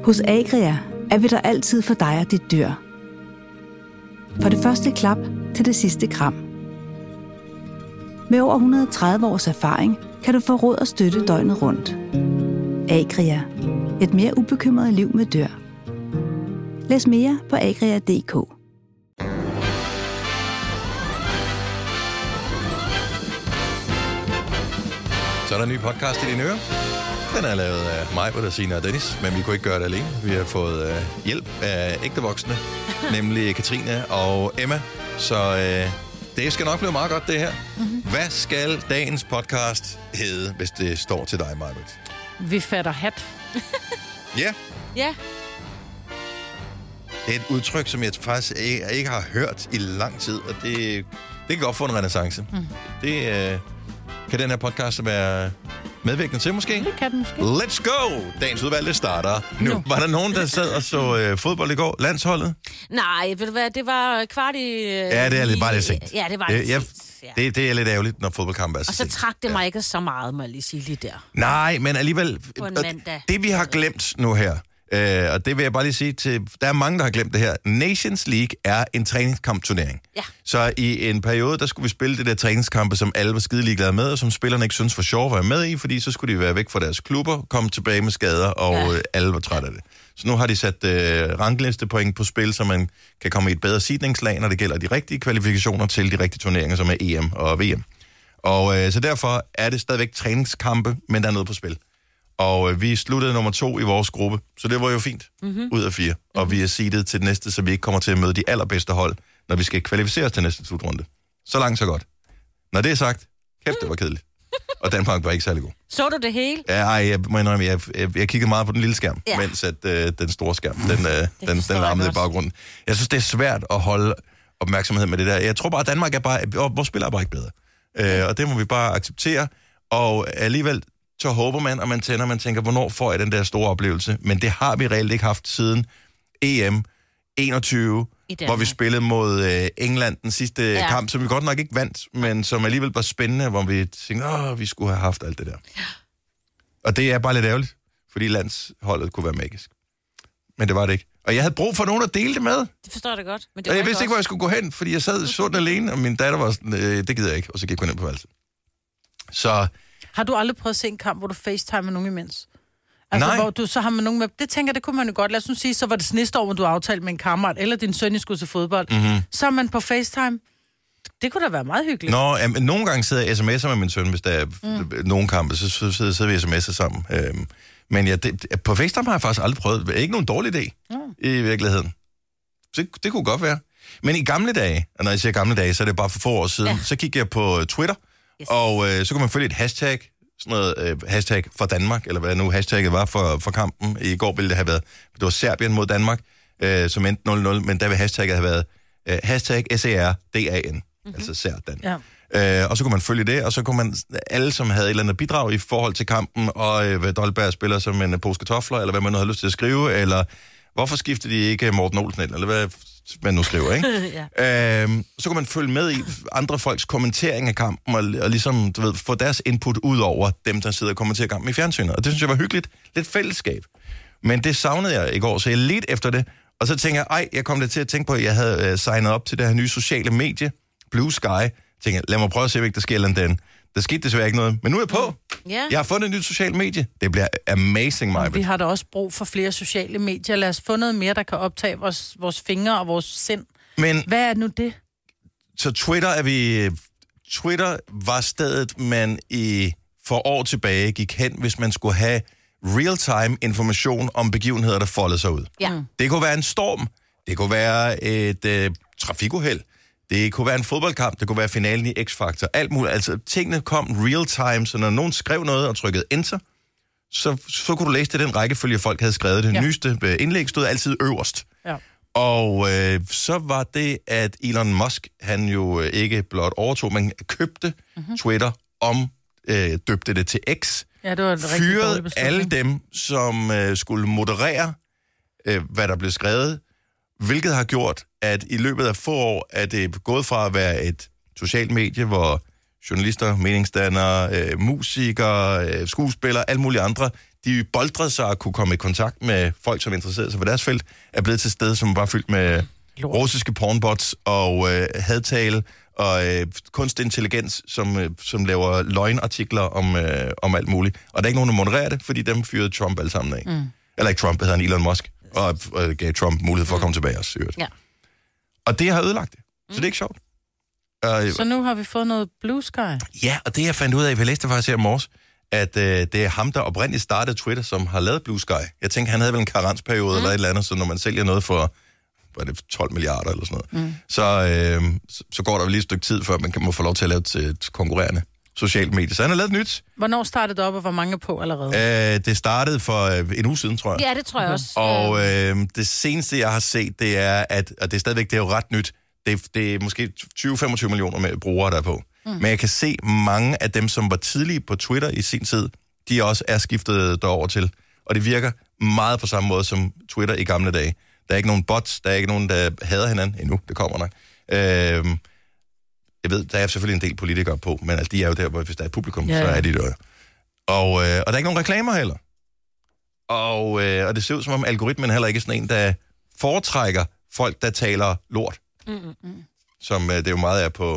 Hos Agria er vi der altid for dig og dit dyr. Fra det første klap til det sidste kram. Med over 130 års erfaring kan du få råd og støtte døgnet rundt. Agria. Et mere ubekymret liv med dyr. Læs mere på agria.dk. Så er der en ny podcast i dine ører. Den er lavet af mig, Bettina og Dennis, men vi kunne ikke gøre det alene. Vi har fået hjælp af ægte voksne, nemlig Katrine og Emma. Så det skal nok blive meget godt, det her. Mm-hmm. Hvad skal dagens podcast hedde, hvis det står til dig, Majbert? Vi fatter hat. Ja. Ja. Det er et udtryk, som jeg faktisk ikke har hørt i lang tid, og det kan godt få en renæssance. Mm. Det kan den her podcast være medvirkende til, måske? Det kan den måske. Let's go! Dagens udvalgte starter nu. Var der nogen, der sad og så fodbold i går? Landsholdet? Nej, ved du hvad, det var kvart i... Ja, det er bare lidt sent. Ja, det var lidt sent. Ja. Det er lidt ærgerligt, når fodboldkamp er så og så trak det mig ikke så meget, må jeg lige sige lige der. Nej, men alligevel... Det vi har glemt nu her, og det vil jeg bare lige sige til... Der er mange, der har glemt det her. Nations League er en træningskampturnering. Ja. Så i en periode, der skulle vi spille det der træningskampe, som alle var skide ligeglade med, og som spillerne ikke synes var sjovt at være med i, fordi så skulle de være væk fra deres klubber, komme tilbage med skader, og alle var trætte af det. Så nu har de sat ranglistepoint på spil, så man kan komme i et bedre seedningslag, når det gælder de rigtige kvalifikationer til de rigtige turneringer, som er EM og VM. Og så derfor er det stadigvæk træningskampe, men der er noget på spil. Og vi sluttede nummer 2 i vores gruppe, så det var jo fint, ud af 4. Og vi er seedet til det næste, så vi ikke kommer til at møde de allerbedste hold, når vi skal kvalificeres til næste slutrunde. Så langt, så godt. Når det er sagt, kæft, det var kedeligt. Og Danmark var ikke særlig god. Så du det hele? Ja, jeg må indrømme, jeg kiggede meget på den lille skærm, mens at, den store skærm, den larmede i baggrunden. Jeg synes, det er svært at holde opmærksomhed med det der. Jeg tror bare, at Danmark er bare, vores spiller er bare ikke bedre. Og det må vi bare acceptere. Og alligevel så håber man, og man tænker, hvornår får jeg den der store oplevelse? Men det har vi reelt ikke haft siden EM 21, hvor vi spillede mod England den sidste kamp, som vi godt nok ikke vandt, men som alligevel var spændende, hvor vi tænkte, vi skulle have haft alt det der. Ja. Og det er bare lidt ærgerligt, fordi landsholdet kunne være magisk. Men det var det ikke. Og jeg havde brug for nogen at dele det med. Det forstår jeg godt. Men det og jeg vidste ikke, hvor jeg skulle gå hen, fordi jeg sad sådan alene, og min datter var sådan, det gider jeg ikke, og så gik hun ind på værelset. Så... Har du aldrig prøvet at se en kamp, hvor du facetimer med nogen imens? Altså, nej. Hvor du så har med nogen med... Det tænker det kunne man jo godt. Lad os nu sige, så var det næste år, hvor du aftalt med en kammerat, eller din søn, I skulle til fodbold. Mm-hmm. Så er man på FaceTime. Det kunne da være meget hyggeligt. Nå, nogle gange sidder jeg sms'er med min søn, hvis der er nogle kampe, så sidder vi sms'er sammen. Men på FaceTime har jeg faktisk aldrig prøvet. Det er ikke nogen dårlig idé i virkeligheden. Så det kunne godt være. Men i gamle dage, og når jeg siger gamle dage, så er det bare for få år siden, så kiggede jeg på Twitter, og så kunne man følge et hashtag, sådan noget hashtag for Danmark, eller hvad nu hashtagget var for kampen. I går ville det have været, det var Serbien mod Danmark, som endte 0-0, men der vil hashtagget have været hashtag SERDAN, altså Serdan. Ja. Og så kunne man følge det, og så kunne man, alle som havde et eller andet bidrag i forhold til kampen, og hvad Dolberg spiller som en pose kartofler, eller hvad man nu havde lyst til at skrive, eller hvorfor skifter de ikke Morten Olsen, eller hvad man nu skriver, ikke? Så kunne man følge med i andre folks kommentering af kampen, og ligesom, du ved, få deres input ud over dem, der sidder og kommenterer kampen i fjernsynet. Og det synes jeg var hyggeligt. Lidt fællesskab. Men det savnede jeg i går, så jeg ledte efter det. Og så tænker jeg kom det til at tænke på, at jeg havde signet op til det her nye sociale medie, Blue Sky. Tænker lad mig prøve at se, hvad der sker den. Der skete desværre ikke noget. Men nu er jeg på. Yeah. Jeg har fundet et nyt socialt medie. Det bliver amazing, Maja. Vi har da også brug for flere sociale medier. Lad os få noget mere, der kan optage vores fingre og vores sind. Men hvad er nu det? Så Twitter var stedet, man for år tilbage gik hen, hvis man skulle have real-time information om begivenheder, der foldede sig ud. Ja. Det kunne være en storm. Det kunne være et trafikuheld. Det kunne være en fodboldkamp, det kunne være finalen i X-Factor, alt muligt. Altså, tingene kom real-time, så når nogen skrev noget og trykkede enter, så kunne du læse det den rækkefølge, folk havde skrevet. Det nyeste indlæg stod altid øverst. Ja. Og så var det, at Elon Musk, han jo ikke blot overtog, men købte Twitter, døbte det til X, fyrede alle dem, som skulle moderere, hvad der blev skrevet, hvilket har gjort, at i løbet af få år er det gået fra at være et socialt medie, hvor journalister, meningsdannere, musikere, skuespillere, alle mulige andre, de boldrede sig at kunne komme i kontakt med folk, som interesserede sig for deres felt, er blevet til sted, som var fyldt med russiske pornbots og hadtale og kunstig intelligens, som laver løgnartikler om alt muligt. Og der er ikke nogen, der modererer det, fordi dem fyrede Trump alle sammen af. Eller ikke Trump, hedder han Elon Musk, og gav Trump mulighed for at komme tilbage også. Ja. Og det har ødelagt det. Så det er ikke sjovt. Så nu har vi fået noget Blue Sky. Ja, og det jeg fandt ud af, jeg læste faktisk her i morges, at det er ham, der oprindeligt startede Twitter, som har lavet Blue Sky. Jeg tænker, han havde vel en karensperiode eller et eller andet, så når man sælger noget for 12 milliarder eller sådan noget, så går der vel lige et stykke tid, før man må få lov til at lave et konkurrerende socialt medie. Så han har lavet nyt. Hvornår startede det op, og hvor mange er på allerede? Det startede for en uge siden, tror jeg. Ja, det tror jeg også. Og det seneste, jeg har set, det er, og det er stadigvæk, det er jo ret nyt, det er måske 20-25 millioner med brugere, der er på. Men jeg kan se mange af dem, som var tidlige på Twitter i sin tid, de også er skiftet derover til. Og det virker meget på samme måde som Twitter i gamle dage. Der er ikke nogen bots, der er ikke nogen, der hader hinanden endnu. Det kommer nok. Jeg ved, der er selvfølgelig en del politikere på, men altså, de er jo der, hvor hvis der er publikum, så er de der. Og der er ikke nogen reklamer heller. Og det ser ud som om algoritmen heller ikke er sådan en, der foretrækker folk, der taler lort. Som det jo meget er på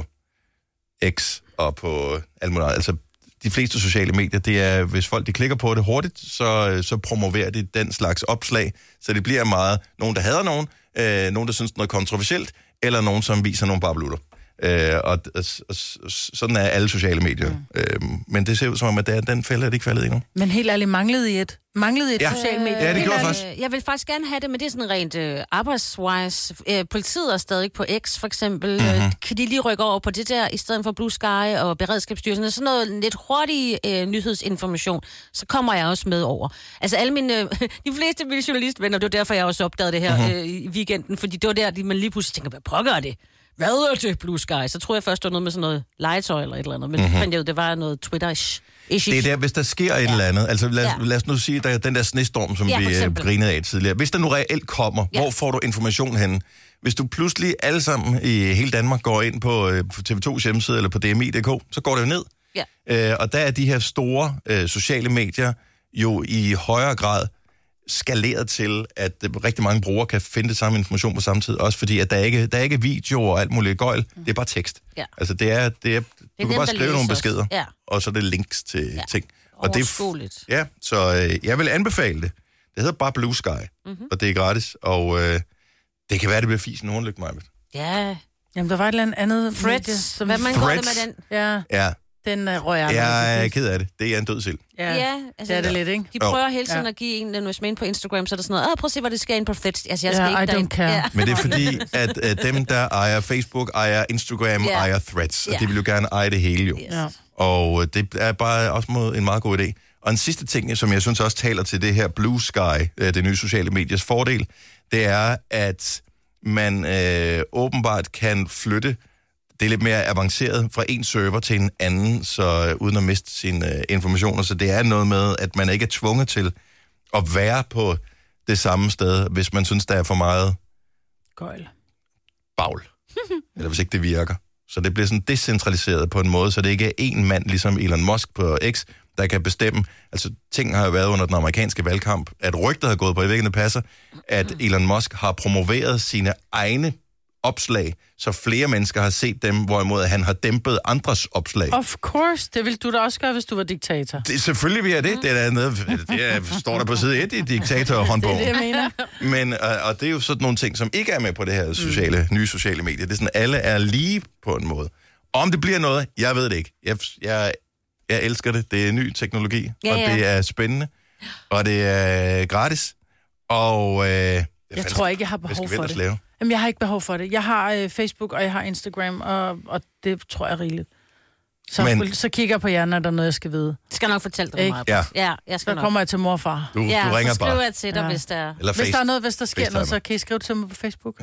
X og på alt muligt. Altså, de fleste sociale medier, det er, hvis folk de klikker på det hurtigt, så promoverer de den slags opslag. Så det bliver meget nogen, der hader nogen, nogen, der synes noget kontroversielt, eller nogen, som viser nogle bablutter. Og sådan er alle sociale medier. Men det ser ud som om, at den fælde er det ikke faldet endnu. Men helt ærligt, manglede I et socialt medie? Ja, det gjorde faktisk. Jeg vil faktisk gerne have det, men det er sådan rent arbejdswise. Politiet er stadig på X, for eksempel. Kan de lige rykke over på det der, i stedet for Blue Sky og Beredskabsstyrelsen? Sådan noget lidt hurtig nyhedsinformation, så kommer jeg også med over. Altså alle de fleste af mine journalistvenner, det var derfor, jeg også opdagede det her i weekenden, fordi det var der, man lige pludselig tænker, hvad pokker det? Hvad er det, Blue Sky? Så tror jeg først, det var noget med sådan noget legetøj eller et eller andet. Men det fandt jeg ud, det var noget Twitter-ish. Det er der, hvis der sker et eller andet. Altså lad os nu sige, der er den der snestorm, som vi grinede af tidligere. Hvis der nu reelt kommer, hvor får du information henne? Hvis du pludselig alle sammen i hele Danmark går ind på TV2's hjemmeside eller på DMI.dk, så går det jo ned. Og der er de her store sociale medier jo i højere grad skaleret til, at rigtig mange brugere kan finde det samme information på samme tid, også fordi, at der er ikke video og alt muligt gøjl, det er bare tekst. Ja. Altså, det er du kan bare skrive nogle beskeder, og så er det links til ting. Og det er så jeg vil anbefale det. Det hedder bare Blue Sky, og det er gratis, og det kan være, det bliver fisen hornlygt, mig. Ja. Jamen, der var et eller andet Threads. Hvad man går det med den? Ja. Den rører jeg. Jeg er ked af det. Det er en død sild. Ja, altså, det er det lidt, ikke? De prøver hele tiden at give en, når man ind på Instagram, så er der sådan noget, prøv at se, hvad det sker ind på Threads. Altså, jeg skal ikke I don't care. Ja. Men det er fordi, at dem, der ejer Facebook, ejer Instagram, ejer Threads. Og de vil jo gerne eje det hele, jo. Yes. Og det er bare også en meget god idé. Og en sidste ting, som jeg synes også taler til det her Blue Sky, det nye sociale mediers fordel, det er, at man åbenbart kan flytte det er lidt mere avanceret fra en server til en anden, så uden at miste sine informationer. Så det er noget med, at man ikke er tvunget til at være på det samme sted, hvis man synes, der er for meget bagl. Eller hvis ikke det virker. Så det bliver sådan decentraliseret på en måde, så det ikke er én mand, ligesom Elon Musk på X, der kan bestemme. Altså, ting har jo været under den amerikanske valgkamp, at rygtet har gået på, i væggene passer, at Elon Musk har promoveret sine egne opslag, så flere mennesker har set dem, hvorimod han har dæmpet andres opslag. Of course, det ville du da også gøre, hvis du var diktator. Selvfølgelig vil jeg det. Det er noget, det står der på side 1 i diktatorhåndbogen. Det er det, jeg mener. Men, og det er jo sådan nogle ting, som ikke er med på det her nye sociale medier. Det er sådan, alle er lige på en måde. Om det bliver noget, jeg ved det ikke. Jeg elsker det. Det er ny teknologi, og det er spændende, og det er gratis, og jeg tror ikke, jeg har behov for det. Jamen, jeg har ikke behov for det. Jeg har Facebook, og jeg har Instagram, og det tror jeg er rigeligt. Så kigger jeg på jer, når der er noget, jeg skal vide. Jeg skal nok fortælle dig meget. Ja, jeg skal så kommer jeg til mor og far. Du ringer bare. Så skriver jeg til dig, hvis der er... Hvis der sker noget, så kan I skrive til mig på Facebook.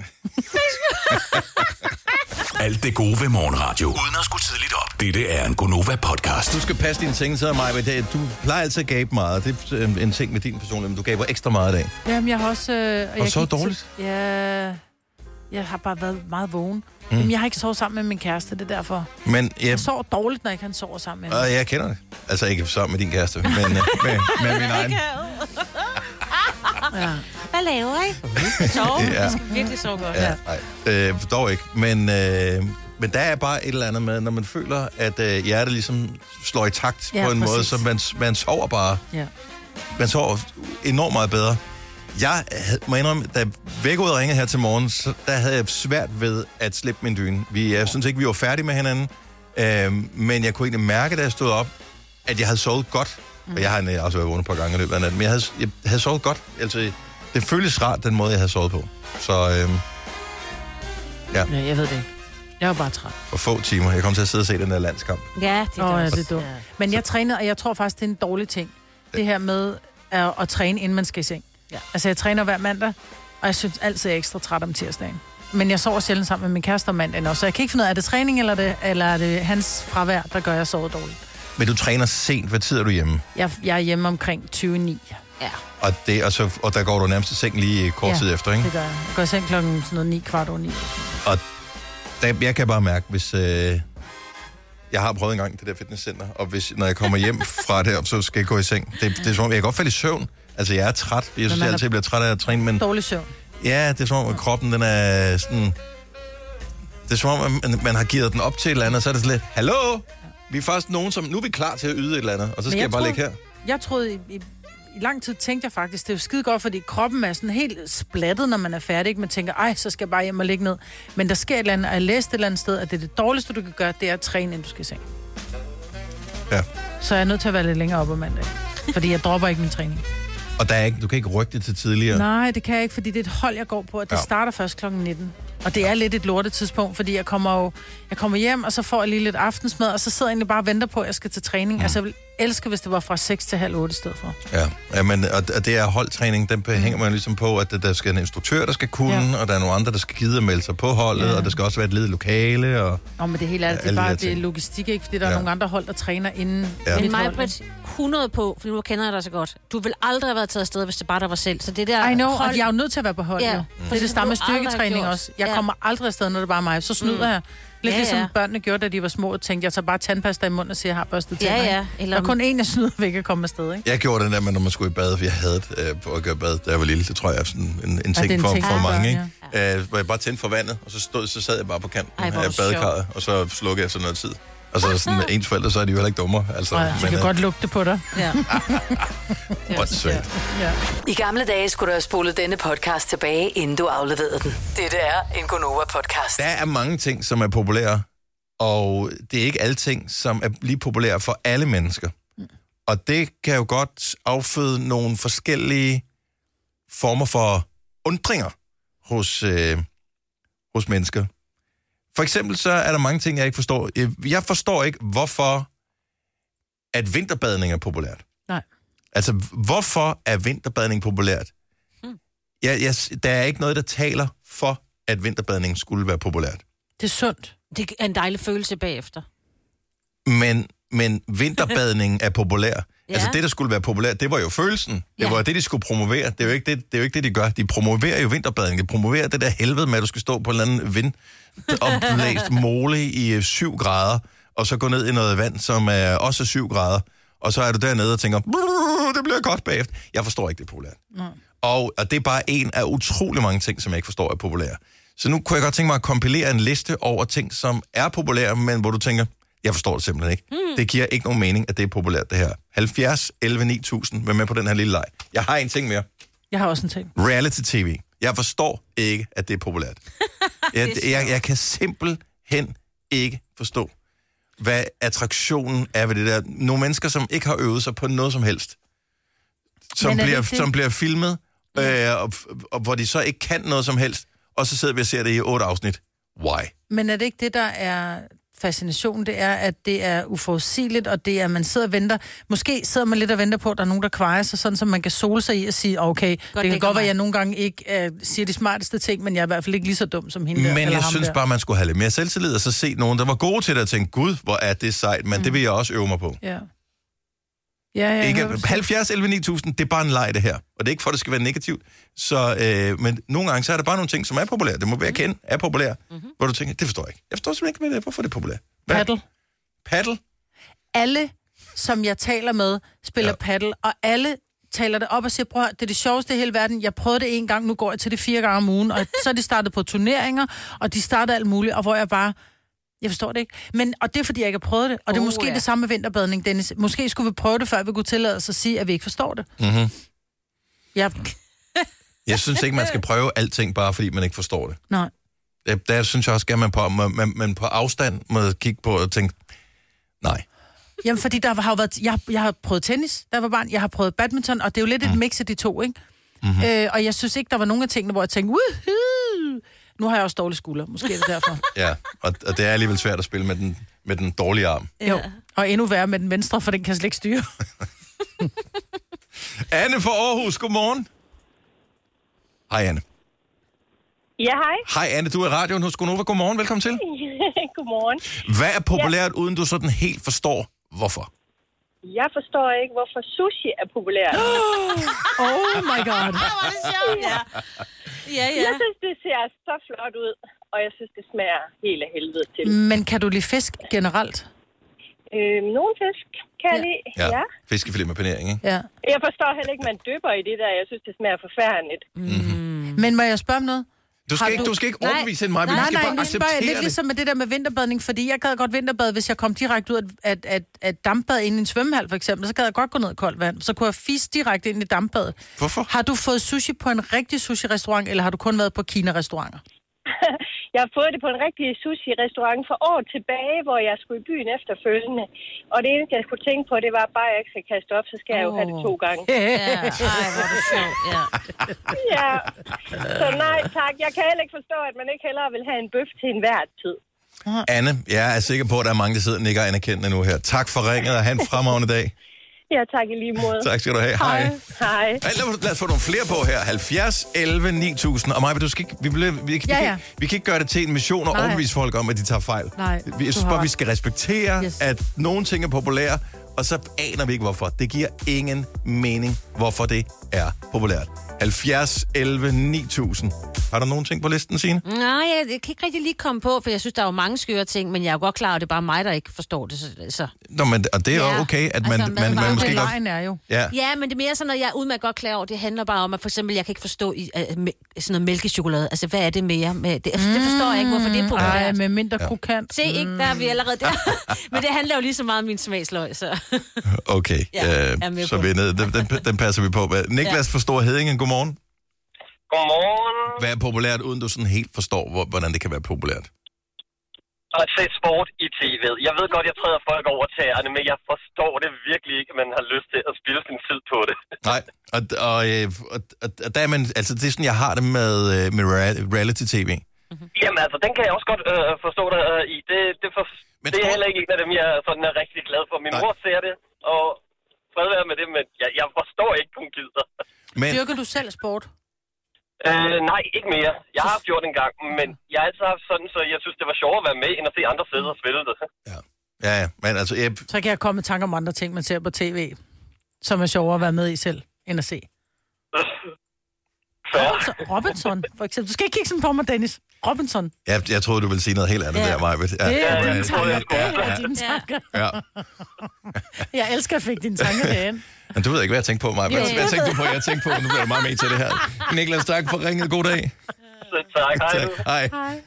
Alt det gode ved morgenradio. Uden at skulle tidligt op. Dette er en Gonova-podcast. Du skal passe dine ting, så Maja. Du plejer altid at gabe meget. Det er en ting med din personlighed, men du gaber ekstra meget i dag. Jamen, jeg har også... og så dårligt? Jeg har bare været meget vågen. Jamen, jeg har ikke sovet sammen med min kæreste, det er derfor. Men, jeg sover dårligt, når jeg kan sove sammen med hende. Jeg kender det. Altså ikke sammen med din kæreste, men med min egen. Ja. Hvad laver I? Sove? Ja. Jeg skal virkelig sove godt. Ja, nej, dog ikke. Men der er bare et eller andet med, når man føler, at hjertet ligesom slår i takt på en måde, så man sover bare. Ja. Man sover enormt meget bedre. Jeg må indrømme, da vækkeudet ringede her til morgen, så der havde jeg svært ved at slippe min dyne. Jeg synes ikke, vi var færdige med hinanden, men jeg kunne egentlig mærke, da jeg stod op, at jeg havde sovet godt. Og jeg har også været vågen et par gange i løbet af natten, men jeg havde sovet godt. Altså, det føltes rart, den måde, jeg havde sovet på. Så, ja, jeg ved det ikke. Jeg var bare træt. For få timer. Jeg kom til at sidde og se den der landskamp. Ja, det er det dumt. Ja. Men jeg trænede, og jeg tror faktisk, det er en dårlig ting. Det her med at træne, inden man skal i seng. Ja. Altså, jeg træner hver mandag, og jeg synes altid, jeg er ekstra træt om tirsdagen. Men jeg sover sjældent sammen med min kæreste om mandagen også, så jeg kan ikke finde ud af, er det træning, eller er det hans fravær, der gør, jeg sover dårligt. Men du træner sent. Hvad tid er du hjemme? Jeg er hjemme omkring 20:09. Ja. Og der går du nærmest i seng lige kort tid efter, ikke? Det gør jeg. Jeg går i seng klokken 9:15. Og jeg kan bare mærke, hvis... Jeg har prøvet en gang det der fitnesscenter, og når jeg kommer hjem fra det, så skal jeg gå i seng. Det er som om, jeg kan godt falde i søvn. Altså, jeg er træt. Jeg synes, jeg altid bliver træt af at træne, men... Dårlig søvn. Ja, det er som om, at kroppen, den er sådan... Det er som om, at man har givet den op til et eller andet, og så er det sådan lidt, hallo? Vi er faktisk nogen, som... Nu er vi klar til at yde et eller andet, og så skal jeg bare ligge her. Jeg troede... I lang tid tænkte jeg faktisk, det er jo skide godt, fordi kroppen er sådan helt splattet, når man er færdig. Man tænker, så skal jeg bare hjem og ligge ned. Men der sker et eller andet, og jeg læste et eller andet sted, at det dårligste, du kan gøre, det er at træne, inden du skal i seng. Ja. Så jeg er nødt til at være lidt længere op om mandag. Fordi jeg dropper ikke min træning. Og du kan ikke rykke det til tidligere? Nej, det kan jeg ikke, fordi det er et hold, jeg går på, og det starter først kl. 19. Og det er lidt et lortetidspunkt, fordi jeg kommer hjem, og så får jeg lige lidt aftensmad, og så sidder jeg egentlig bare og venter på, at jeg skal til træning. Altså, jeg vil elske, hvis det var fra 6 til halv 8 i stedet for. Ja, men og det er holdtræning, den hænger man ligesom på, at der skal en instruktør, der skal kunne, og der er nogle andre, der skal gide at melde sig på holdet, og der skal også være et ledet lokale. Men det hele det er bare det er logistik, ikke? Fordi der er nogle andre hold, der træner inden. Ja. Men mig, Britt, 100 på, for nu kender jeg dig så godt. Du vil aldrig have været taget afsted, hvis det bare der var selv. Så det der I know, og jeg er jo nødt til at være på hold. Ja. For det stammer styrketræning også. Jeg kommer aldrig afsted, når det bare er mig. Så snyder jeg. Lidt ligesom børnene gjorde, da de var små, og tænkte, jeg tager bare tandpasta i munden og siger, jeg har børstet tænder. Der er kun en, jeg snyder væk at komme afsted, ikke? Jeg gjorde den der, når man skulle i bad, for jeg havde på at gøre bad, da jeg var lille. Det tror jeg er sådan en ting for mange, ikke? Hvor jeg bare tændte for vandet, og så sad jeg bare på kanten af badekarret, og så slukkede jeg sådan noget tid. Og så sådan ens forældre, så er de jo heller ikke dummere. Altså, de kan godt lugte på dig. Ja. I gamle dage skulle du have spolet denne podcast tilbage, inden du afleverede den. Dette er en Gonova-podcast. Der er mange ting, som er populære, og det er ikke alle ting, som er lige populære for alle mennesker. Og det kan jo godt afføde nogle forskellige former for undringer hos mennesker. For eksempel så er der mange ting, jeg ikke forstår. Jeg forstår ikke, hvorfor at vinterbadning er populært. Nej. Altså, hvorfor er vinterbadning populært? Der er ikke noget, der taler for, at vinterbadning skulle være populært. Det er sundt. Det er en dejlig følelse bagefter. Men vinterbadning er populær. Ja. Altså, det, der skulle være populært, det var jo følelsen. Det var det, de skulle promovere. Det er jo ikke det, de gør. De promoverer jo vinterbadning. De promoverer det der helvede med, at du skal stå på en eller anden vindopblæst mole i 7 grader, og så gå ned i noget vand, som er også 7 grader, og så er du dernede og tænker, det bliver godt bagefter. Jeg forstår ikke, det er populært. Nej. Og det er bare en af utrolig mange ting, som jeg ikke forstår er populære. Så nu kunne jeg godt tænke mig at kompilere en liste over ting, som er populære, men hvor du tænker, jeg forstår det simpelthen ikke. Det giver ikke nogen mening, at det er populært, det her. 70, 11, 9000, vær med på den her lille leg. Jeg har en ting mere. Jeg har også en ting. Reality-tv. Jeg forstår ikke, at det er populært. Jeg kan simpelthen ikke forstå, hvad attraktionen er ved det der. Nogle mennesker, som ikke har øvet sig på noget som helst, som bliver filmet, og hvor de så ikke kan noget som helst, og så sidder vi og ser det i 8 afsnit. Why? Men er det ikke det, der er fascination? Det er, at det er uforudsigeligt, og det er, at man sidder og venter. Måske sidder man lidt og venter på, at der er nogen, der kvejer sig, sådan så man kan sole sig i og sige, okay, det kan godt være, at jeg nogle gange ikke siger de smarteste ting, men jeg er i hvert fald ikke lige så dum som hende der. Men jeg synes bare, man skulle have lidt mere selvtillid, og så se nogen, der var gode til det, og tænke, gud, hvor er det sejt, men det vil jeg også øve mig på. Ja. Ja, ikke 70 11 9000, det er bare en leg, det her. Og det er ikke for, at det skal være negativt. Så, men nogle gange, så er der bare nogle ting, som er populære. Det må være kendt, er populære. Hvor du tænker, det forstår jeg ikke. Jeg forstår simpelthen ikke, hvorfor det er populært. Paddle? Alle, som jeg taler med, spiller paddle, og alle taler det op og siger, prøv, det er det sjoveste i hele verden. Jeg prøvede det 1 gang, nu går jeg til det 4 gange om ugen. Og så er de startet på turneringer, og de startede alt muligt, og hvor jeg bare... Jeg forstår det ikke. Og det er, fordi jeg ikke har prøvet det. Og det er måske det samme med vinterbadning, Dennis. Måske skulle vi prøve det, før vi kunne tillade os at sige, at vi ikke forstår det. Mm-hmm. Ja. Jeg synes ikke, man skal prøve alting, bare fordi man ikke forstår det. Nej. Der synes jeg også, at man på afstand må kigge på og tænke, nej. Jamen, fordi der har jo været... Jeg har prøvet tennis, da jeg var barn. Jeg har prøvet badminton, og det er jo lidt et mix af de to, ikke? Mm-hmm. Og jeg synes ikke, der var nogen af tingene, hvor jeg tænkte, woohoo! Nu har jeg også dårlige skulder. Måske er det derfor. Ja, og det er alligevel svært at spille med den dårlige arm. Jo, og endnu værre med den venstre, for den kan slet ikke styre. Anne fra Aarhus, godmorgen. Hej, Anne. Ja, hej. Hej, Anne, du er i radioen hos Gonova. Godmorgen, velkommen til. Godmorgen. Hvad er populært, uden du sådan helt forstår, hvorfor? Jeg forstår ikke, hvorfor sushi er populært. Oh my god. Hvor er det sjovt, ja. Jeg synes, det ser så flot ud, og jeg synes, det smager helt af helvede til. Men kan du lide fisk generelt? Nogle fisk kan jeg lide, ja. Fiskefilet med panering, ikke? Ja. Jeg forstår heller ikke, man dypper i det der. Jeg synes, det smager forfærdeligt. Men må jeg spørge om noget? Du skal ikke overbevise mig, men du skal bare acceptere det. Lidt ligesom med det der med vinterbadning, fordi jeg gad godt vinterbade, hvis jeg kom direkte ud af dampbad ind i en svømmehal, for eksempel, så gad jeg godt gå ned i koldt vand. Så kunne jeg fise direkte ind i dampbadet. Hvorfor? Har du fået sushi på en rigtig sushi-restaurant, eller har du kun været på Kina-restauranter? Jeg har fået det på en rigtig sushi-restaurant for år tilbage, hvor jeg skulle i byen efterfølgende. Og det eneste, jeg skulle tænke på, det var bare, at jeg ikke skal kaste op, så skal jeg jo have det 2 gange. Ej, hvor er det sjovt, Ja. Så nej, tak. Jeg kan heller ikke forstå, at man ikke hellere vil have en bøf til enhver tid. Anne, jeg er sikker på, at der er mange, der sidder og nikker anerkendende nu her. Tak for ringet, og have en fremragende dag. Ja, tak i lige måde. Tak skal du have. Hej. Hej. Lad os få nogle flere på her. 70 11 9000. Og Maja, du skal ikke, vi kan ikke gøre det til en mission og overbevise folk om, at de tager fejl. Nej, jeg synes bare, vi skal respektere, at nogle ting er populære, og så aner vi ikke, hvorfor. Det giver ingen mening, hvorfor det er populært. 70 11 9000. Har der nogen ting på listen, Signe? Nej, jeg kan ikke rigtig lige komme på, for jeg synes, der er jo mange skøre ting, men jeg er jo godt klar, at det er bare mig, der ikke forstår det. Så. Nå, men, og det er jo okay, at man måske godt... er jo. Ja, men det er mere sådan, at jeg er udmærket godt klar over, det handler bare om, at for eksempel, jeg kan ikke forstå sådan noget mælkechokolade. Altså, hvad er det mere? Det forstår jeg ikke, hvorfor det er populært. Ej, med mindre krokant. Se, ikke? Der er vi allerede der. Men det handler jo lige så meget om min smagsløg, så... Okay, så vi er nede. Den passer vi på. Niklas fra Store Heddinge, godmorgen. Godmorgen. Hvad er populært, uden du sådan helt forstår, hvordan det kan være populært? At se sport i tv. Jeg ved godt, jeg træder folk over tæerne, men jeg forstår det virkelig ikke, at man har lyst til at spille sin tid på det. Nej, og der er man, altså det er sådan, jeg har det med reality-tv. Mm-hmm. Jamen altså, den kan jeg også godt forstå dig i. Det er heller ikke en af dem, jeg sådan er rigtig glad for. Min mor ser det, og fred være med det, men jeg forstår ikke, hun gider. Dyrker du selv sport? Nej, ikke mere. Jeg har haft gjort en gang, men jeg har altid haft sådan, så jeg synes, det var sjovere at være med, end at se andre sidde og spille det. Ja, men altså... Så kan jeg komme med tanker om andre ting, man ser på tv, som er sjovere at være med i selv, end at se. Robinson, for eksempel. Du skal ikke kigge sådan på mig, Dennis. Robinson. Jeg troede, du ville sige noget helt andet der, Maja. Det er dine tanker. Ja. Jeg elsker, at jeg fik dine tanker derinde. Men du ved ikke, hvad jeg tænkte på, Maja. Hvad tænkte du på, jeg tænkte på? Nu bliver jeg meget med til det her. Niklas, tak for ringet. God dag. Tak. Hej.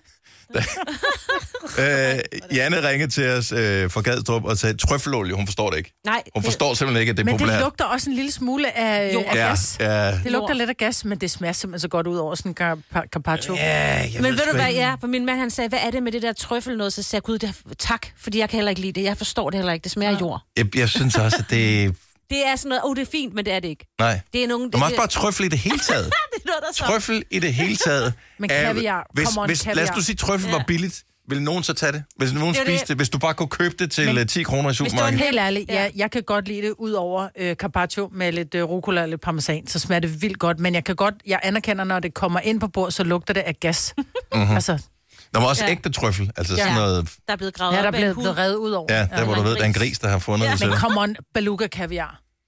Janne ringede til os fra Gadstrup og sagde, trøffelolie, hun forstår det ikke. Nej. Hun forstår simpelthen ikke, at det er populært. Men det lugter også en lille smule af gas. Ja. Det lugter lidt af gas, men det smager simpelthen så godt ud over sådan en carpaccio. Men ved du hvad, for min mand han sagde, hvad er det med det der trøffel noget? Så sagde jeg, gud, tak, fordi jeg kan heller ikke lide det. Jeg forstår det heller ikke. Det smager jord. Jeg synes også, at det... Det er sådan noget, det er fint, men det er det ikke. Nej. Det er nogen, det er også bare trøffel i det hele taget. Det er noget, der trøffel i det hele taget. Men kaviar, kaviar. Lad os nu sige, trøffel var billigt. Vil nogen så tage det? Hvis nogen spiste det, hvis du bare kunne købe det til 10 kroner i supermarkedet? Hvis du er helt ærlig, jeg kan godt lide det ud over carpaccio med lidt rucola og lidt parmesan, så smager det vildt godt, men jeg anerkender, når det kommer ind på bord, så lugter det af gas. Altså... Der var også ægte trøffel, altså sådan noget... Der er blevet gravet der er blevet revet ud over. Ja, der hvor du ved, der er en gris, der har fundet det. Men come on, beluga kaviar.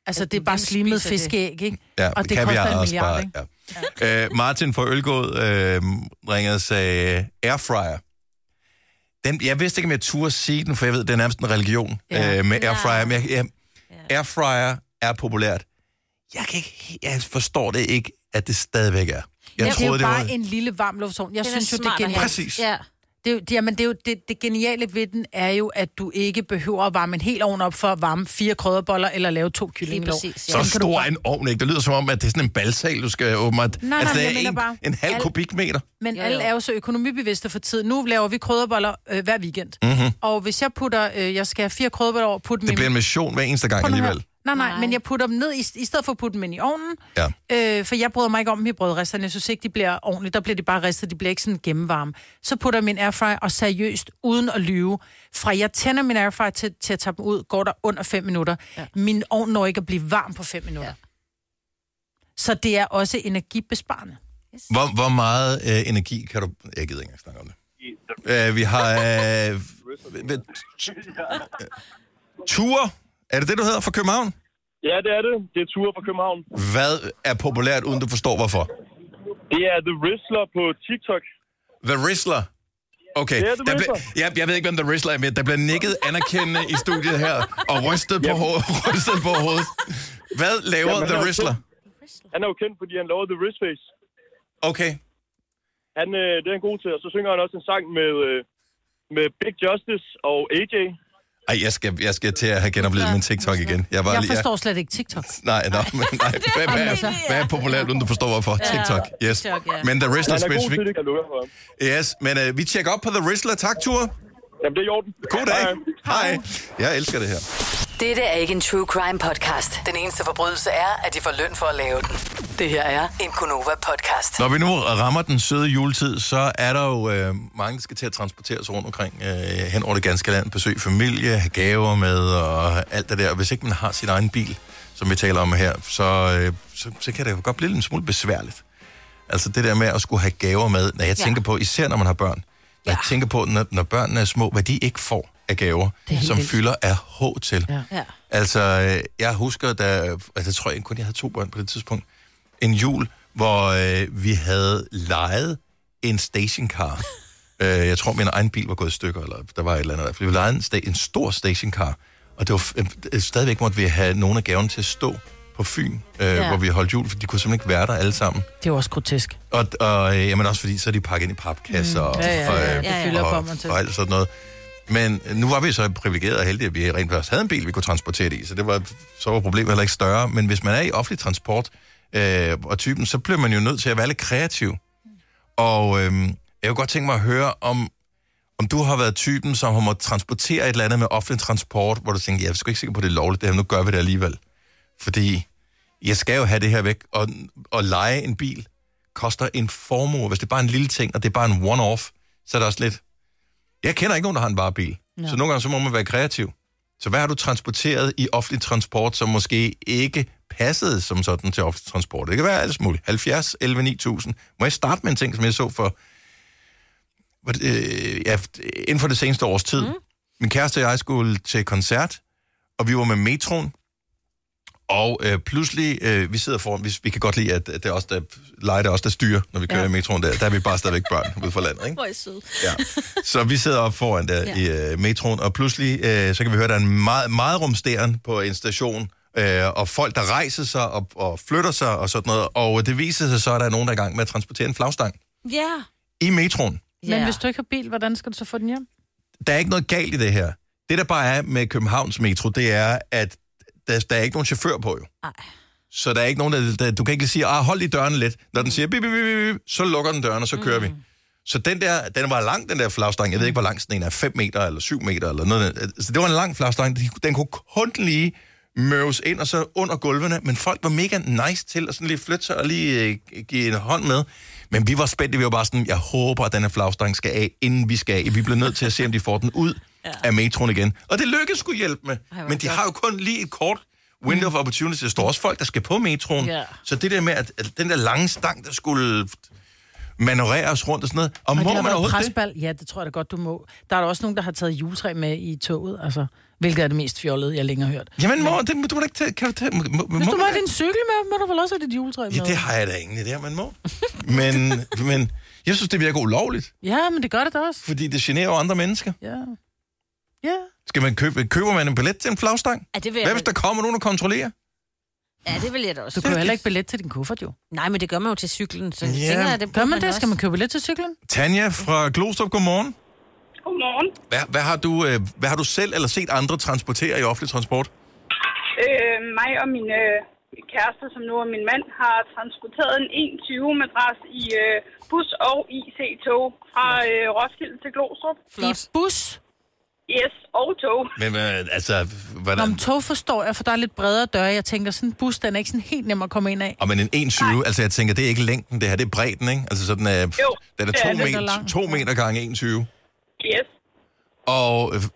Altså, det er bare slimet fiskeæg, ikke? Ja, og det koster en milliard, ikke? Ja. Martin fra Ølgod ringede og sagde airfryer. Jeg vidste ikke, om jeg turde sige den, for jeg ved, det er nærmest en religion med airfryer. Men airfryer er populært. Jeg forstår det ikke, at det stadigvæk er. Det er jo bare en lille varmluftsovn. Jeg synes jo, det er genialt. Præcis. Ja. Det geniale ved den er jo, at du ikke behøver at varme en hel ovn op for at varme 4 krydderboller eller lave 2 kyllingelåg. Så stor en ovn, ikke? Det lyder som om, at det er sådan en balsal, du skal åbne. Nej, det er en halv kubikmeter. Men alle er jo så økonomibevidste for tiden. Nu laver vi krydderboller hver weekend. Mm-hmm. Og hvis jeg putter, jeg skal have 4 krydderboller over, putte dem. Det bliver en mission hver eneste gang alligevel. Nej, men jeg putter dem ned, i stedet for at putte dem ind i ovnen. Ja. For jeg bryder mig ikke om dem i brødristerne. Jeg synes ikke, de bliver ordentligt. Der bliver de bare ristet, de bliver ikke sådan gennemvarme. Så putter jeg min airfryer, og seriøst, uden at lyve. Fra jeg tænder min airfryer til at tage dem ud, går der under 5 minutter. Ja. Min ovn når ikke at blive varm på 5 minutter. Ja. Så det er også energibesparende. Yes. Hvor meget energi kan du... Jeg gider ikke engang snakke om det. Vi har... Ture. Er det det, du hedder, fra København? Ja, det er det. Det er Ture fra København. Hvad er populært, uden du forstår hvorfor? Det er The Rizzler på TikTok. The Rizzler? Okay. Det er The Rizzler. Jeg ved ikke, hvem The Rizzler er med. Der bliver nikket anerkendende i studiet her, og rystet på hovedet. Hvad laver The Rizzler? Han er jo kendt, fordi han laver The Rizzface. Okay. Det er han god til, og så synger han også en sang med Big Justice og AJ. Ej, jeg skal til at have genoplevet min TikTok igen. Jeg forstår slet ikke TikTok. Nej. Hvad er populært, uden du forstår hvorfor? TikTok, yes. Men The Rizzler specifikt. Yes, men vi tjekker op på The Rizzler. Tak, Ture. Jamen, det er i orden. God dag. Hej. Jeg elsker det her. Dette er ikke en true crime podcast. Den eneste forbrydelse er, at de får løn for at lave den. Det her er en Gonova podcast. Når vi nu rammer den søde juletid, så er der jo mange, der skal til at transporteres rundt omkring hen over det ganske land, besøge familie, have gaver med og alt det der. Hvis ikke man har sin egen bil, som vi taler om her, så kan det jo godt blive en smule besværligt. Altså det der med at skulle have gaver med, når jeg tænker på, især når man har børn, jeg tænker på, når børnene er små, hvad de ikke får af gaver, som fylder af H til. Ja. Altså, jeg husker, jeg tror jeg kun, jeg havde 2 børn på det tidspunkt, en jul, hvor vi havde lejet en stationcar. Jeg tror, min egen bil var gået i stykker, eller der var et eller andet. Vi lejede en stor stationcar, og det var stadigvæk måtte vi have nogle af gaverne til at stå på Fyn, hvor vi holdt jul, for de kunne simpelthen ikke være der alle sammen. Det var også grotesk. Og jamen også fordi, så er de pakket ind i papkasser og alt sådan noget. Men nu var vi så privilegerede og heldige, at vi rent faktisk havde en bil, vi kunne transportere det i, så var problemet heller ikke større. Men hvis man er i offentlig transport og typen, så bliver man jo nødt til at være lidt kreativ. Og jeg kunne godt tænke mig at høre, om du har været typen, som har måttet transportere et eller andet med offentlig transport, hvor du tænker, jeg er sgu ikke sikker på, det er lovligt, det her, nu gør vi det alligevel. Fordi jeg skal jo have det her væk, og leje en bil koster en formue. Hvis det er bare en lille ting, og det er bare en one-off, så er det også lidt... Jeg kender ikke nogen, der har en varebil. Ja. Så nogle gange så må man være kreativ. Så hvad har du transporteret i offentlig transport, som måske ikke passede som sådan til offentlig transport? Det kan være alt muligt. 70, 11, 9000. Må jeg starte med en ting, som jeg så for... inden for det seneste års tid. Min kæreste og jeg skulle til koncert, og vi var med metroen. Og pludselig, vi sidder foran, vi kan godt lide, at det er os, der leger det os, der styrer, når vi kører i metroen der. Der er vi bare stadigvæk børn ude fra landet, ikke? Hvor er I sød. Ja. Så vi sidder op foran der i metroen, og pludselig, så kan vi høre, at der er en meget rumsteren på en station, og folk, der rejser sig og flytter sig og sådan noget. Og det viser sig så, at der er nogen, der er i gang med at transportere en flagstang. Ja. I metroen. Men hvis du ikke har bil, hvordan skal du så få den hjem? Der er ikke noget galt i det her. Det, der bare er med Københavns metro, det er, at der er ikke nogen chauffør på, jo. Ej. Så der er ikke nogen, du kan ikke sige, hold lige døren lidt. Når den siger, bip, bip, bip, bip, så lukker den døren, og så kører vi. Så den var lang, den der flagstang. Jeg ved ikke, hvor lang den er, 5 meter eller 7 meter eller noget. Så det var en lang flagstang. Den kunne kun lige møves ind og så under gulvene, men folk var mega nice til at sådan lige flytte sig og lige give en hånd med. Men vi var spændte, vi var bare sådan, jeg håber, at den her flagstang skal af, inden vi skal af. Vi bliver nødt til at se, om de får den ud af metroen igen. Og det lykkedes skulle hjælpe med. Men de har jo kun lige et kort window of opportunity. Der står også folk, der skal på metroen. Yeah. Så det der med, at den der lange stang, der skulle manøvreres rundt og sådan noget. Og må man overhovedet presbal? Ja, det tror jeg da godt, du må. Der er der også nogen, der har taget juletræ med i toget. Altså, Hvilket er det mest fjollede, jeg længere har hørt. Jamen mor, det må du da ikke tage. Kan du tage hvis du må have din cykel med, må du vel også have dit juletræ med. Ja, det har jeg da ingen idé, man må. men jeg synes, det virker ulovligt. Ja, men det gør det da også. Fordi det generer jo andre mennesker. Ja. Skal man køber man en billet til en flagstang? Ja, det vil Hvad hvis der kommer nogen og kontrollerer? Ja, det vil jeg da også. Du køber heller ikke billet til din kuffert, jo. Nej, men det gør man jo til cyklen. Så tænker jeg, det gør man det? Skal man købe billet til cyklen? Tanja fra Glostrup, godmorgen. Godmorgen. Hvad har du selv eller set andre transportere i offentlig transport? Mig og min kæreste, som nu er min mand, har transporteret en 120-madras i bus og IC-tog fra Roskilde til Glostrup. Flot. I bus? Yes, og tog. Men hvordan? Om tog forstår jeg, for der er lidt bredere døre. Jeg tænker, sådan en bus, den er ikke sådan helt nem at komme ind af. Og men en 1,20, altså jeg tænker, det er ikke længden, det her, det er bredden, ikke? Altså sådan, den er 2 meter gange 1,20. Yes. Og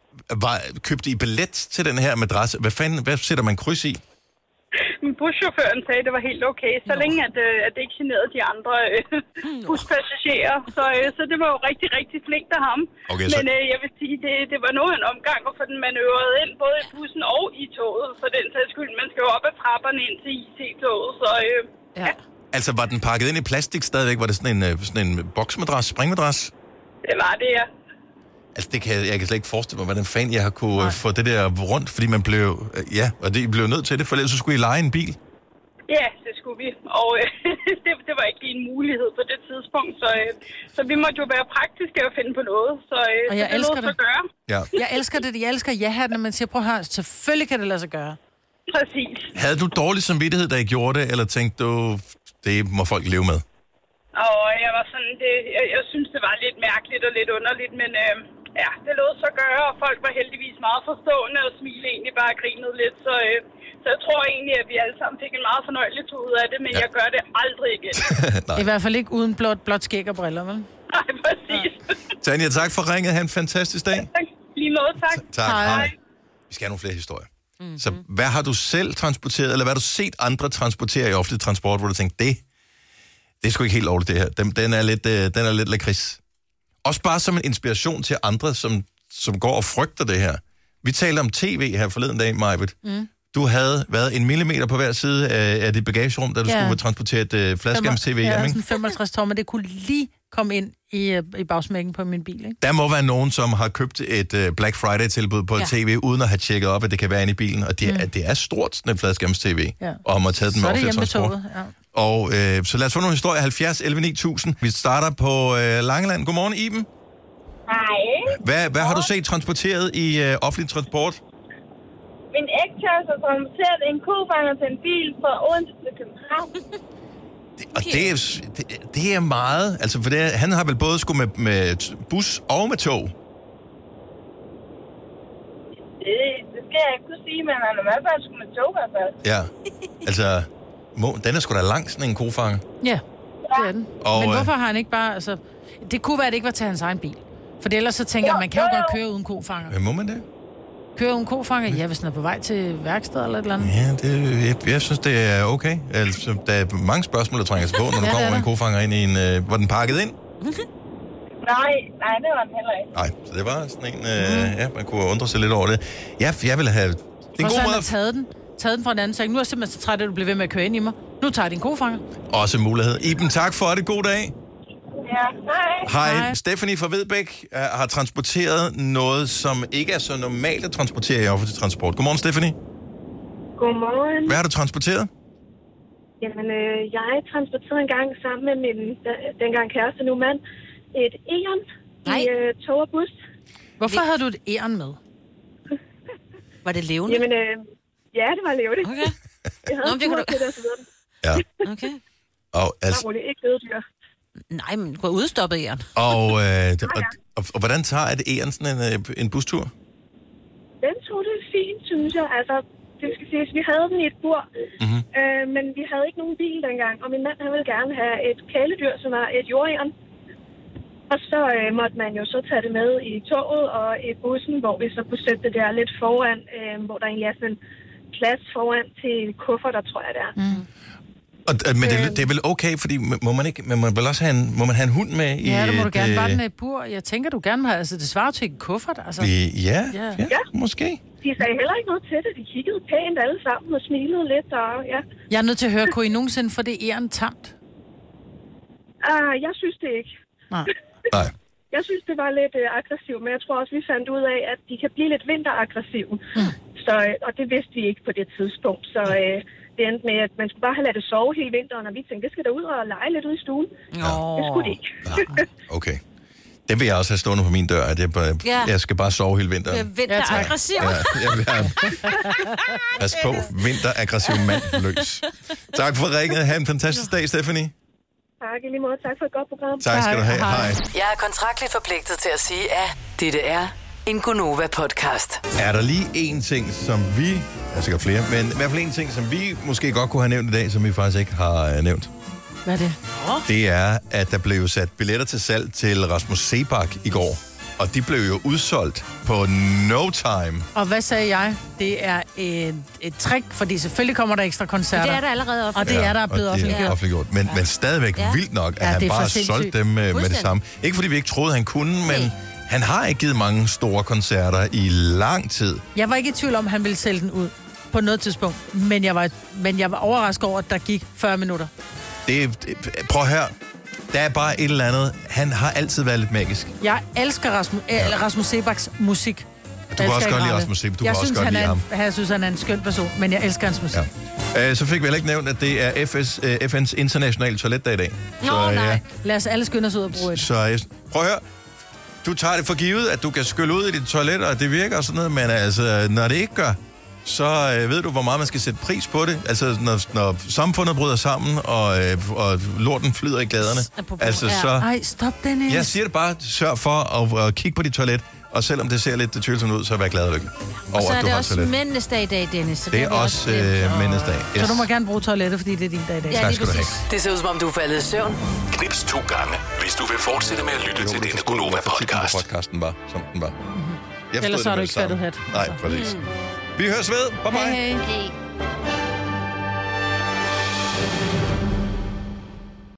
købte I billet til den her madras? Hvad sætter man kryds i? Buschaufføren sagde, at det var helt okay, så længe at det ikke generede de andre buspassagerer. Så det var jo rigtig, rigtig flinkt af ham. Okay, men jeg vil sige, det var noget en omgang at få den manøvreret ind, både i bussen og i toget, for den sags skyld. Man skal jo op ad trapperne ind til IC-toget, så ja. Altså, var den pakket ind i plastik stadigvæk? Var det sådan en boksmadras, springmadras? Det var det, ja. Altså, jeg kan slet ikke forestille mig, hvordan fanden jeg har kunne få det der rundt, fordi man blev... og I blev nødt til det, for ellers så skulle I leje en bil. Ja, det skulle vi, og det var ikke en mulighed på det tidspunkt, så vi måtte jo være praktiske og finde på noget, så jeg det elsker det. At gøre. Ja. Jeg elsker det, jeg elsker ja-hat, når man siger, prøv her, selvfølgelig kan det lade sig gøre. Præcis. Havde du dårlig samvittighed, da I gjorde det, eller tænkte du, det må folk leve med? Og jeg var sådan, jeg synes, det var lidt mærkeligt og lidt underligt, men det lod sig gøre, og folk var heldigvis meget forstående og smilede egentlig bare og grinede lidt, så jeg tror egentlig, at vi alle sammen fik en meget fornøjelig tur ud af det, men jeg gør det aldrig igen. I hvert fald ikke uden blot skæg og briller, vel? Nej, præcis. Tanja, tak for ringet. Ha' en fantastisk dag. Tak. Lige måde, tak. Tak. Hej. Vi skal have nogle flere historier. Mm-hmm. Så hvad har du selv transporteret, eller hvad har du set andre transportere i offentlig transport, hvor du tænkte, det er sgu ikke helt lovligt, det her. Den er lidt lakrids. Også bare som en inspiration til andre, som går og frygter det her. Vi talte om tv her forleden dag, Majbet. Du havde været 1 millimeter på hver side af dit bagagerum, da du skulle transportere et fladskærms-tv hjem, ikke? Ja, sådan 55 tommer, det kunne lige komme ind i bagsmækken på min bil, ikke? Der må være nogen, som har købt et Black Friday-tilbud på tv, uden at have tjekket op, at det kan være inde i bilen. Og det er stort, sådan et fladskærms-tv, og har taget den med offentlig transport. Og så lad os få nogle historier. 70 11 9000. Vi starter på Langeland. Godmorgen, Iben. Hej. Hvad har du set transporteret i offentlig transport? Min ægkæreste har transporteret en kofanger til en bil fra Odense til København. Det er meget. Altså, for han har vel både skulle med bus og med tog? Det skal jeg ikke kunne sige, men han er i hvert fald skulle med tog i hvert fald. Ja, altså... Den er sgu da lang, sådan en kofanger. Ja, det er den. Men hvorfor har han ikke bare... Altså, det kunne være, at det ikke var til hans egen bil. For ellers så tænker man kan jo godt køre uden kofanger. Men må man det? Køre uden kofanger? Ja, hvis den er på vej til værksted eller et eller andet. Ja, jeg synes, det er okay. Altså, der er mange spørgsmål, der trænger sig på, når du kommer med en kofanger ind i en... Var den pakket ind? Nej, det var den heller ikke. Nej, så det var sådan en... man kunne undre sig lidt over det. Ja, jeg ville have... Det er en god måde taget den fra en anden seng. Nu er jeg simpelthen så træt, at du bliver ved med at køre ind i mig. Nu tager jeg din kofanger. Også en mulighed. Iben, tak for det. God dag. Ja, Hej. Stephanie fra Vedbæk har transporteret noget, som ikke er så normalt at transportere i offentlig transport. Godmorgen, Stephanie. Godmorgen. Hvad har du transporteret? Jamen, jeg transporterede en gang sammen med min dengang kæreste, nu mand, et æren i tog og bus. Hvorfor havde du et æren med? Var det levende? Jamen, ja, det var levende. Okay. Jeg havde det kunne du... Ja. Okay. Og altså... Det er ikke døddyr. Nej, men du har udstoppet æren. Og hvordan tager et æren sådan en bustur? Den tog det fint, synes jeg. Altså, det skal siges, vi havde den i et bur, men vi havde ikke nogen bil dengang. Og min mand, han ville gerne have et kæledyr, som er et jordæren. Og så måtte man jo så tage det med i toget og i bussen, hvor vi så kunne sætte det der lidt foran, hvor der egentlig er sådan en plads foran til kufferter, tror jeg det er. Men det er vel okay, fordi må man have en hund med i... Ja, det må du gerne. Bare den i bur. Jeg tænker, du gerne må have... Altså, det svarer til en kuffert, altså. Ja, måske. De sagde heller ikke noget til det. De kiggede pænt alle sammen og smilede lidt. Og, ja. Jeg er nødt til at høre, kunne I nogensinde få det æren tamt? Jeg synes det ikke. Nej. Nej. Jeg synes, det var lidt aggressivt, men jeg tror også, vi fandt ud af, at de kan blive lidt vinteraggressive. Så, og det vidste vi ikke på det tidspunkt. Så det endte med, at man skulle bare have ladet det sove hele vinteren, og vi tænkte, det skal da ud og lege lidt ud i stuen. Det skulle det ikke. Okay. Det vil jeg også have stående på min dør, at jeg skal bare sove hele vinteren. Vinteraggressiv. Jeg vil have... Pas på, vinteraggressiv mand løs. Tak for ringet. Ha' en fantastisk dag, Stephanie. Tak, i lige måde. Tak for et godt program. Tak skal du have. Hej. Jeg er kontraktligt forpligtet til at sige, at dette er en Gonova-podcast. Er der lige en ting, som vi... Der er sikkert flere, men i hvert fald en ting, som vi måske godt kunne have nævnt i dag, som vi faktisk ikke har nævnt. Hvad er det? Det er, at der blev sat billetter til salg til Rasmus Seebach i går. Og de blev jo udsolgt på no time. Og hvad sagde jeg? Det er et trick, fordi selvfølgelig kommer der ekstra koncerter. Det er der allerede offentliggjort. Og det er der blevet offentliggjort. Men stadigvæk vildt nok, at han bare solgte dem med det samme. Ikke fordi vi ikke troede, han kunne, men han har ikke givet mange store koncerter i lang tid. Jeg var ikke i tvivl om, at han ville sælge den ud på noget tidspunkt. Men jeg var overrasket over, at der gik 40 minutter. Prøv her. Der er bare et eller andet. Han har altid været lidt magisk. Jeg elsker Rasmus Seebachs musik. Du kan også godt lide Rasmus Seebach. Jeg synes, han er en skøn person, men jeg elsker hans musik. Ja. Så fik vi heller ikke nævnt, at det er FN's internationale toiletdag i dag. Nej. Lad os alle skynde os ud og bruge det. Så prøv at høre. Du tager det for givet, at du kan skylle ud i dit toilet, og det virker og sådan noget, men altså, når det ikke gør, så ved du, hvor meget man skal sætte pris på det. Altså, når samfundet bryder sammen, og lorten flyder i gaderne. Altså, så... Ej, stop Dennis. Jeg siger det bare, sørg for at kigge på dit toilet, og selvom det ser lidt tvivlsomt ud, så vær glad og lykkelig. Og så er det også mændenes dag i dag, Dennis. Så det er også mændenes dag. Yes. Så du må gerne bruge toilettet, fordi det er din dag i dag. Tak skal du have. Det ser ud, som om du er faldet i søvn. Knips 2 gange, hvis du vil fortsætte med at lytte til denne Gonova-podcast. Podcasten var, som den var. Ellers har du ikke fattet hat. Nej, præcis. Vi høres ved. Bye bye. Hej.